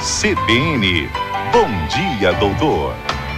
CBN. Bom dia, doutor.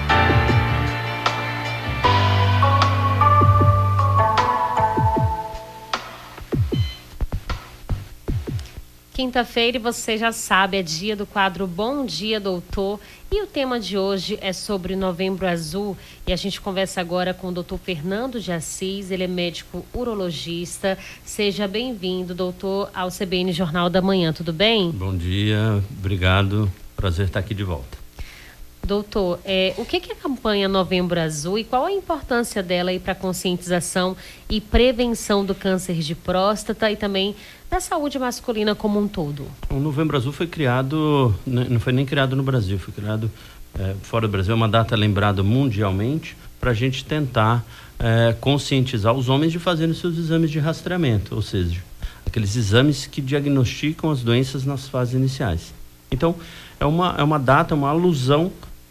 Quinta-feira, e você já sabe, é dia do quadro Bom Dia, Doutor. E o tema de hoje é sobre Novembro Azul. E a gente conversa agora com o doutor Fernando de Assis, ele é médico urologista. Seja bem-vindo, doutor, ao CBN Jornal da Manhã, tudo bem? Bom dia, obrigado, prazer estar aqui de volta. Doutor, o que é a campanha Novembro Azul e qual a importância dela para a conscientização e prevenção do câncer de próstata e também da saúde masculina como um todo? O Novembro Azul foi criado, não foi nem criado no Brasil, foi criado fora do Brasil, é uma data lembrada mundialmente para a gente tentar conscientizar os homens de fazerem seus exames de rastreamento, ou seja, aqueles exames que diagnosticam as doenças nas fases iniciais. Então, é uma data, uma alusão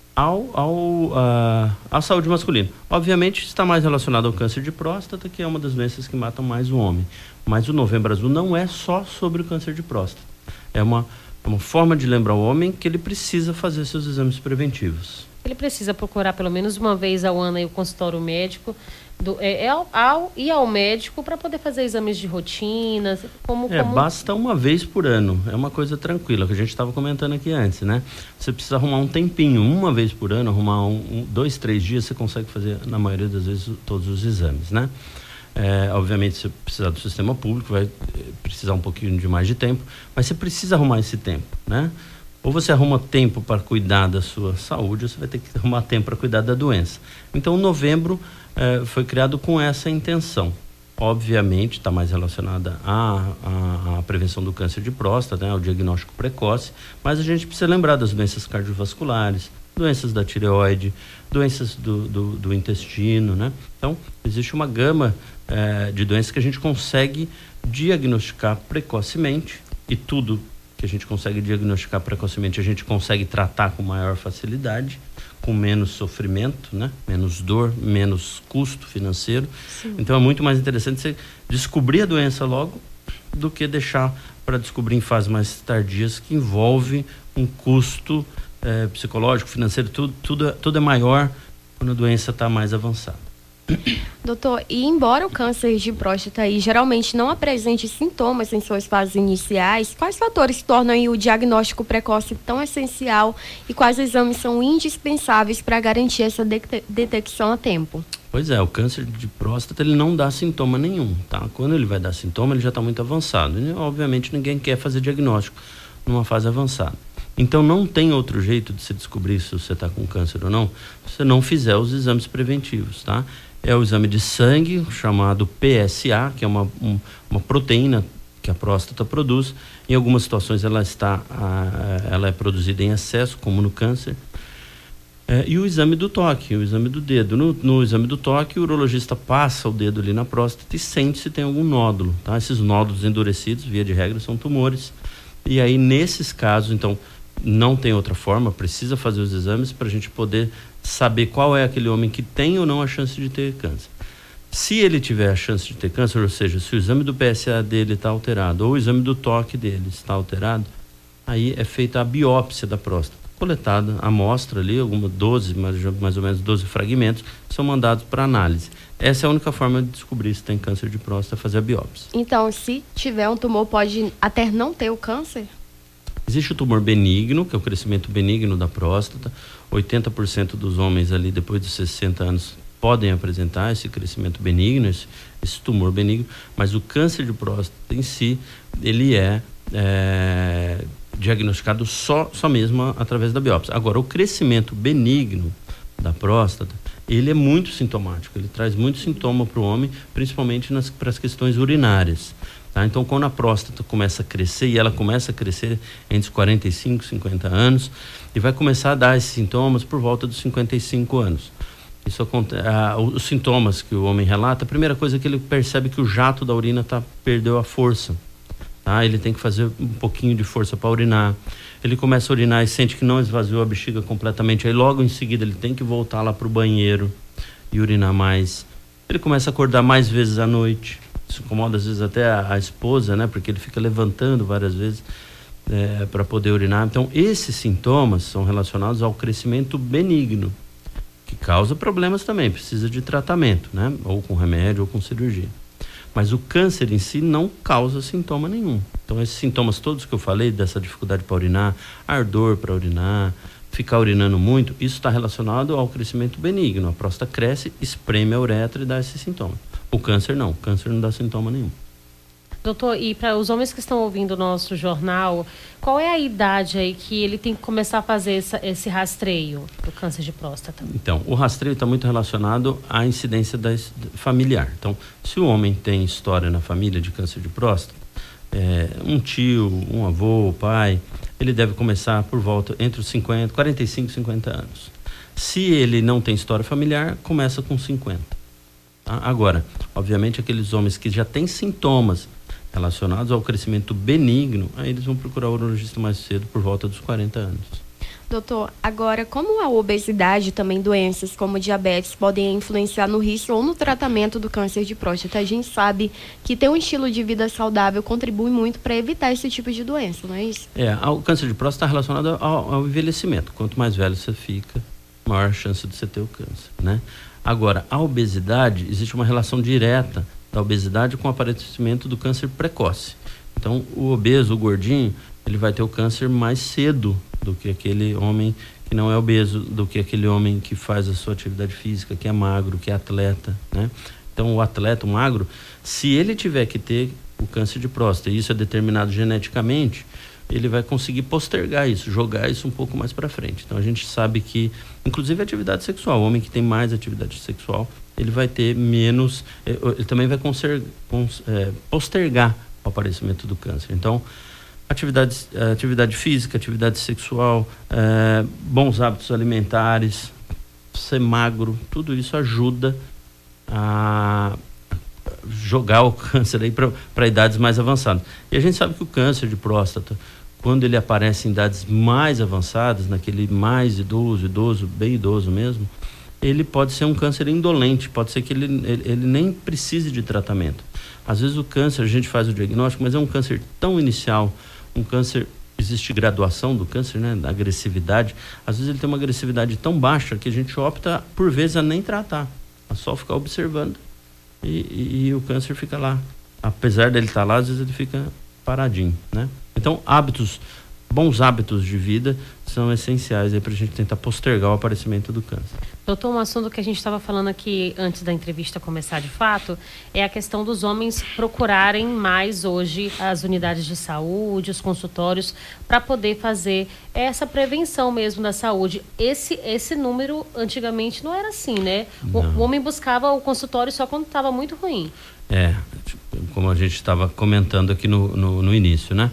à saúde masculina. Obviamente está mais relacionado ao câncer de próstata, que é uma das doenças que matam mais o homem. Mas o Novembro Azul não é só sobre o câncer de próstata. É uma forma de lembrar o homem que ele precisa fazer seus exames preventivos. Ele precisa procurar pelo menos uma vez ao ano aí o consultório médico ir ao médico para poder fazer exames de rotina, basta uma vez por ano, é uma coisa tranquila, que a gente estava comentando aqui antes, né? Você precisa arrumar um tempinho, uma vez por ano, arrumar 2, 3 dias, você consegue fazer, na maioria das vezes, todos os exames, né? Obviamente, se precisar do sistema público, vai precisar um pouquinho de mais de tempo, mas você precisa arrumar esse tempo, né? Ou você arruma tempo para cuidar da sua saúde, ou você vai ter que arrumar tempo para cuidar da doença. Então, o novembro foi criado com essa intenção. Obviamente, está mais relacionada à prevenção do câncer de próstata, né, ao diagnóstico precoce, mas a gente precisa lembrar das doenças cardiovasculares, doenças da tireoide, doenças do intestino, né? Então, existe uma gama de doenças que a gente consegue diagnosticar precocemente, e tudo que a gente consegue diagnosticar precocemente, a gente consegue tratar com maior facilidade, com menos sofrimento, né? Menos dor, menos custo financeiro. Sim. Então é muito mais interessante você descobrir a doença logo do que deixar para descobrir em fases mais tardias, que envolve um custo psicológico, financeiro, tudo é maior quando a doença está mais avançada. Doutor, e embora o câncer de próstata aí geralmente não apresente sintomas em suas fases iniciais, quais fatores tornam o diagnóstico precoce tão essencial e quais exames são indispensáveis para garantir essa detecção a tempo? Pois é, o câncer de próstata ele não dá sintoma nenhum, tá? Quando ele vai dar sintoma, ele já está muito avançado. E, obviamente, ninguém quer fazer diagnóstico numa fase avançada. Então, não tem outro jeito de se descobrir se você está com câncer ou não, se você não fizer os exames preventivos, tá? É o exame de sangue, chamado PSA, que é uma proteína que a próstata produz. Em algumas situações ela é produzida em excesso, como no câncer. E o exame do toque, o exame do dedo. No exame do toque, o urologista passa o dedo ali na próstata e sente se tem algum nódulo, tá? Esses nódulos endurecidos, via de regra, são tumores. E aí, nesses casos, então, não tem outra forma, precisa fazer os exames para a gente poder saber qual é aquele homem que tem ou não a chance de ter câncer. Se ele tiver a chance de ter câncer, ou seja, se o exame do PSA dele está alterado ou o exame do toque dele está alterado, aí é feita a biópsia da próstata. Coletada a amostra ali, mais ou menos 12 fragmentos, são mandados para análise. Essa é a única forma de descobrir se tem câncer de próstata, fazer a biópsia. Então, se tiver um tumor, pode até não ter o câncer? Existe o tumor benigno, que é o crescimento benigno da próstata. 80% dos homens ali, depois dos 60 anos, podem apresentar esse crescimento benigno, esse tumor benigno, mas o câncer de próstata em si, ele é diagnosticado só mesmo através da biópsia. Agora, o crescimento benigno da próstata, ele é muito sintomático, ele traz muito sintoma para o homem, principalmente para as questões urinárias. Tá? Então, quando a próstata começa a crescer, e ela começa a crescer entre os 45 e 50 anos, e vai começar a dar esses sintomas por volta dos 55 anos. Os sintomas que o homem relata, a primeira coisa é que ele percebe que o jato da urina perdeu a força. Tá? Ele tem que fazer um pouquinho de força para urinar. Ele começa a urinar e sente que não esvaziou a bexiga completamente. Aí logo em seguida ele tem que voltar lá para o banheiro e urinar mais. Ele começa a acordar mais vezes à noite. Isso incomoda às vezes até a esposa, né? Porque ele fica levantando várias vezes. para poder urinar. Então, esses sintomas são relacionados ao crescimento benigno, que causa problemas também, precisa de tratamento, né? Ou com remédio ou com cirurgia. Mas o câncer em si não causa sintoma nenhum. Então, esses sintomas todos que eu falei, dessa dificuldade para urinar, ardor para urinar, ficar urinando muito, isso está relacionado ao crescimento benigno. A próstata cresce, espreme a uretra e dá esse sintoma. O câncer não dá sintoma nenhum. Doutor, e para os homens que estão ouvindo o nosso jornal, qual é a idade aí que ele tem que começar a fazer esse rastreio do câncer de próstata? Então, o rastreio está muito relacionado à incidência familiar. Então, se o homem tem história na família de câncer de próstata, um tio, um avô, pai, ele deve começar por volta entre os 45 e 50 anos. Se ele não tem história familiar, começa com 50. Tá? Agora, obviamente, aqueles homens que já têm sintomas relacionados ao crescimento benigno, aí eles vão procurar o urologista mais cedo, por volta dos 40 anos. Doutor, agora, como a obesidade e também doenças como diabetes podem influenciar no risco ou no tratamento do câncer de próstata? A gente sabe que ter um estilo de vida saudável contribui muito para evitar esse tipo de doença, não é isso? O câncer de próstata está relacionado ao envelhecimento. Quanto mais velho você fica, maior a chance de você ter o câncer, né? Agora, a obesidade, existe uma relação direta da obesidade com o aparecimento do câncer precoce. Então, o obeso, o gordinho, ele vai ter o câncer mais cedo do que aquele homem que não é obeso, do que aquele homem que faz a sua atividade física, que é magro, que é atleta, né? Então, o atleta, o magro, se ele tiver que ter o câncer de próstata, e isso é determinado geneticamente, ele vai conseguir postergar isso, jogar isso um pouco mais para frente. Então, a gente sabe que, inclusive, a atividade sexual, o homem que tem mais atividade sexual, ele vai ter menos, ele também vai postergar o aparecimento do câncer. Então, atividade física, atividade sexual, bons hábitos alimentares, ser magro, tudo isso ajuda a jogar o câncer aí para idades mais avançadas. E a gente sabe que o câncer de próstata, quando ele aparece em idades mais avançadas, naquele mais idoso, bem idoso mesmo, ele pode ser um câncer indolente, pode ser que ele nem precise de tratamento. Às vezes o câncer, a gente faz o diagnóstico, mas é um câncer tão inicial, um câncer, existe graduação do câncer, né, da agressividade. Às vezes ele tem uma agressividade tão baixa que a gente opta, por vezes, a nem tratar, a só ficar observando. E o câncer fica lá. Apesar dele estar lá, às vezes ele fica paradinho, né? Então, bons hábitos de vida são essenciais aí para a gente tentar postergar o aparecimento do câncer. Doutor, um assunto que a gente estava falando aqui antes da entrevista começar de fato é a questão dos homens procurarem mais hoje as unidades de saúde, os consultórios, para poder fazer essa prevenção mesmo da saúde. Esse número antigamente não era assim, né? O homem buscava o consultório só quando estava muito ruim. Como a gente estava comentando aqui no início, né?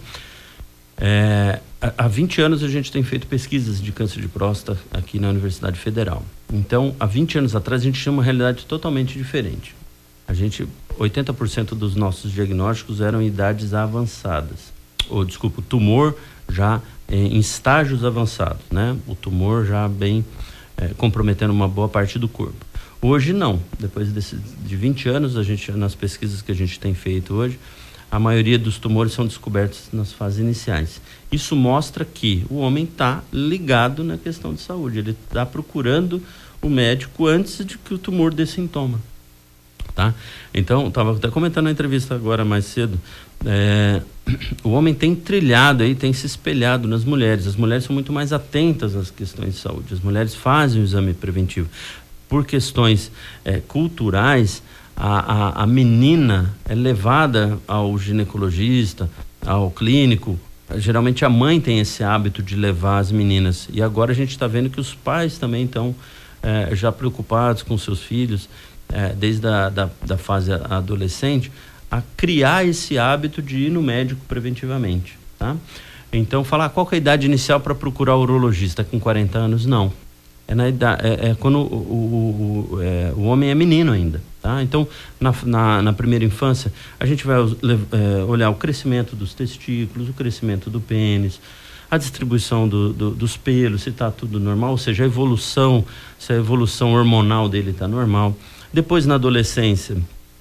Há 20 anos a gente tem feito pesquisas de câncer de próstata aqui na Universidade Federal. Então, há 20 anos atrás a gente tinha uma realidade totalmente diferente. 80% dos nossos diagnósticos eram em idades avançadas. O tumor já em estágios avançados, né? O tumor já bem comprometendo uma boa parte do corpo. Hoje não. Depois de 20 anos, nas pesquisas que a gente tem feito hoje, a maioria dos tumores são descobertos nas fases iniciais. Isso mostra que o homem está ligado na questão de saúde. Ele está procurando o médico antes de que o tumor dê sintoma. Tá? Então, estava até comentando na entrevista agora mais cedo, o homem tem trilhado aí, tem se espelhado nas mulheres. As mulheres são muito mais atentas às questões de saúde. As mulheres fazem o exame preventivo. Por questões culturais, a menina é levada ao ginecologista, ao clínico. Geralmente a mãe tem esse hábito de levar as meninas. E agora a gente está vendo que os pais também estão já preocupados com seus filhos, desde a fase adolescente, a criar esse hábito de ir no médico preventivamente. Tá? Então, falar qual que é a idade inicial para procurar o urologista com 40 anos? Não. Quando o homem é menino ainda, tá? Então, na primeira infância, a gente vai olhar o crescimento dos testículos, o crescimento do pênis, a distribuição dos pelos, se está tudo normal, ou seja, se a evolução hormonal dele está normal. Depois, na adolescência,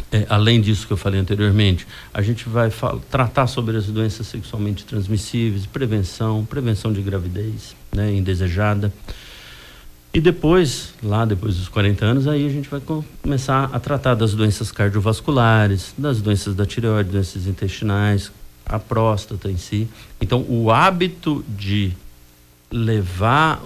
além disso que eu falei anteriormente, a gente vai tratar sobre as doenças sexualmente transmissíveis, prevenção de gravidez, né, indesejada. E depois dos 40 anos, aí a gente vai começar a tratar das doenças cardiovasculares, das doenças da tireoide, doenças intestinais, a próstata em si. Então, o hábito de levar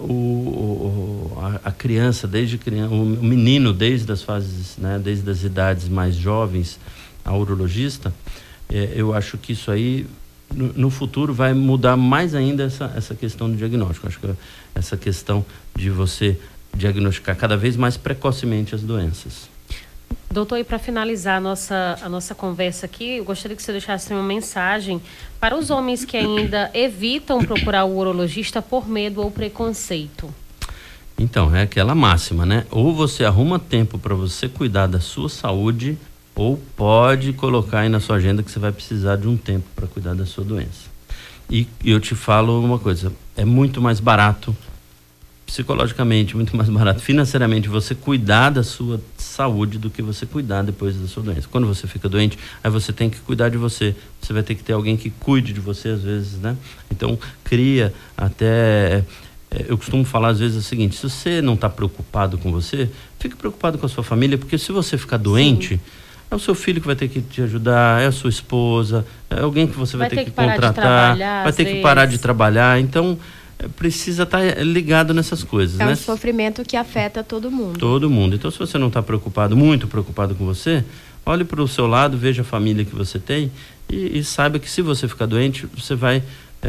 a criança, o menino desde as fases, né, desde as idades mais jovens ao urologista, eu acho que isso aí no futuro vai mudar mais ainda essa questão do diagnóstico. Acho que essa questão de você diagnosticar cada vez mais precocemente as doenças. Doutor, e para finalizar a nossa conversa aqui, eu gostaria que você deixasse uma mensagem para os homens que ainda evitam procurar o urologista por medo ou preconceito. Então, é aquela máxima, né? Ou você arruma tempo para você cuidar da sua saúde, ou pode colocar aí na sua agenda que você vai precisar de um tempo para cuidar da sua doença. E eu te falo uma coisa, é muito mais barato, psicologicamente, muito mais barato, financeiramente, você cuidar da sua saúde do que você cuidar depois da sua doença. Quando você fica doente, aí você tem que cuidar de você. Você vai ter que ter alguém que cuide de você às vezes, né? Então, cria até... eu costumo falar às vezes o seguinte, se você não está preocupado com você, fique preocupado com a sua família, porque se você ficar doente... Sim. É o seu filho que vai ter que te ajudar, é a sua esposa, é alguém que você vai ter que contratar, vai ter que parar de trabalhar. Então, precisa estar ligado nessas coisas. É né? um sofrimento que afeta todo mundo. Todo mundo. Então, se você não está muito preocupado com você, olhe para o seu lado, veja a família que você tem e saiba que se você ficar doente, você vai...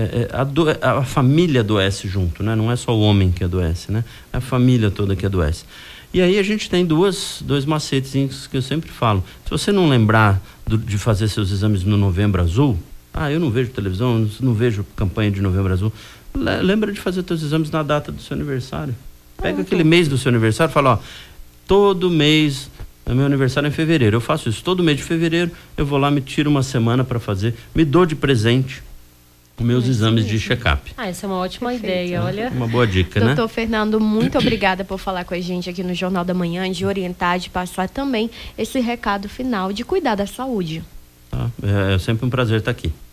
a família adoece junto, né? Não é só o homem que adoece, né? É a família toda que adoece. E aí a gente tem dois macetes que eu sempre falo. Se você não lembrar de fazer seus exames no Novembro Azul, eu não vejo televisão, não vejo campanha de Novembro Azul, lembra de fazer seus exames na data do seu aniversário. Pega aquele mês do seu aniversário e fala, todo mês, meu aniversário é em fevereiro, eu faço isso, todo mês de fevereiro eu vou lá, me tiro uma semana para fazer, me dou de presente meus exames de check-up. Essa é uma ótima ideia, olha. Uma boa dica, né? Doutor Fernando, muito obrigada por falar com a gente aqui no Jornal da Manhã, de orientar, de passar também esse recado final de cuidar da saúde. É sempre um prazer estar aqui.